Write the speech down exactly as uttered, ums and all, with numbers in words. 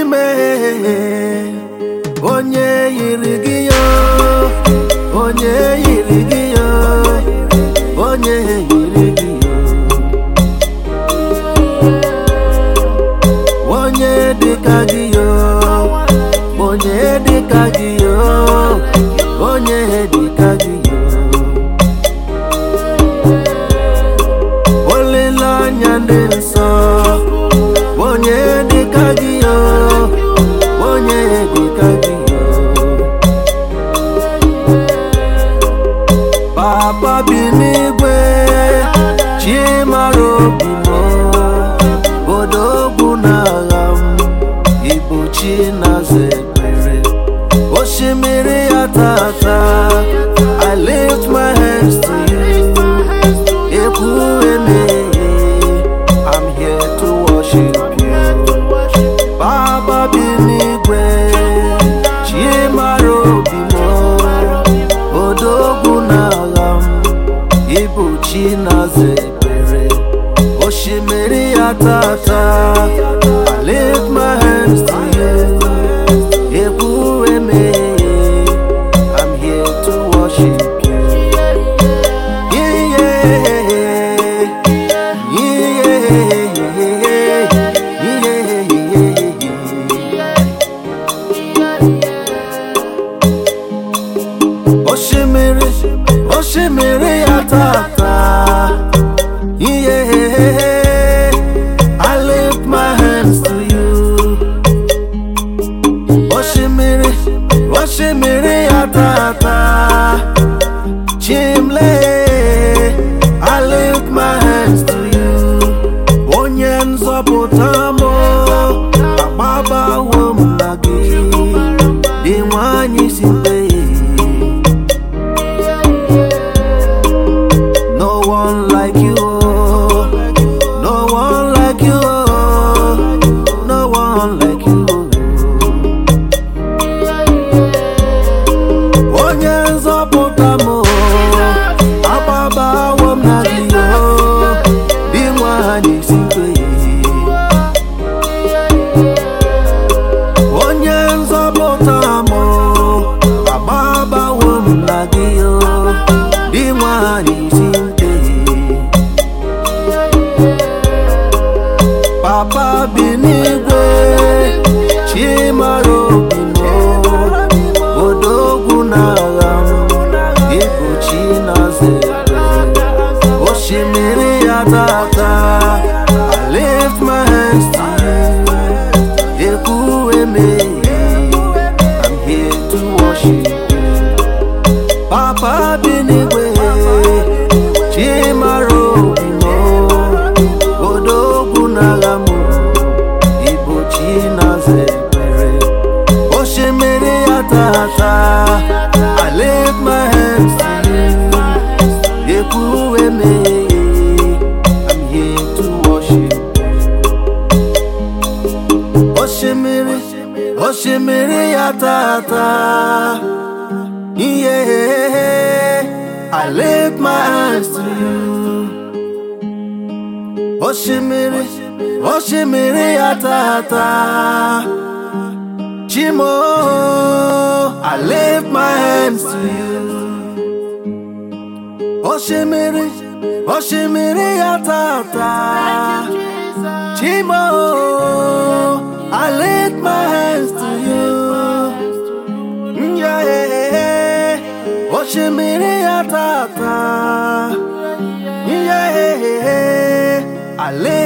Chime onye yiri gị yo, onye yiri gị yo, onye yiri gị yo, onye dịka gị yo, onye dịka gị yo, onye dịka gị yo. Olileanya ndị nsọ, onye dịka gị yo, onye dịka gị yo. Papa bi n'igwe, chi mara obi m, odogwu n'agha m, ịbụ chi na-aza ekpere. Osimiri ya tata, I lift my hands to you. Ekwu emeghe, I'm here to worship you. Baba bi n'igwe, chi mara obi m, odogwu n'agha m, ịbụ chi na-aza ekpere. Osimiri ya tata, I lift my hands to you. Ekwu emeghe, I'm here to worship you. Yeah, yeah, yeah, yeah. Oshimiri, Oshimiri ya tata, yeah. I lift my hands to you. Oshimiri, Oshimiri ya tata, Chimle, I lift my hands to you. Onye nzọpụta m, agbabawo m na gị, dị nwanyị si mbe. No one like you, no one like you, no one like you. Onye nzọpụta m, agbabawo m na gị, dị nwanyị si mbe. Onye nzọpụta m, agbabawo m na gị, dị nwanyị si mbe. Papa bi n'igwe, chi mara obi m, odogwu n'agha m, ịbụ chi na-aza ekpere. Osimiri ya tata, I lift my hands to you. Ekwu emeghe, I'm here to worship you. Papa bi n'igwe, chi mara obi m, odogwu n'agha m, ịbụ chi na-aza ekpere. Osimiri ya tata, I lift my hands to you. Ekwu emeghe, I'm here to worship you. Osimiri, Osimiri ya tata, yeah. I lift my hands to you. Oshimiri, Oshimiri ya tata, Chimo, I lift my hands to you. Oshimiri, Oshimiri ya tata, Chimo, I lift my hands to you. Yeah, Oshimiri ya tata, yeah. I live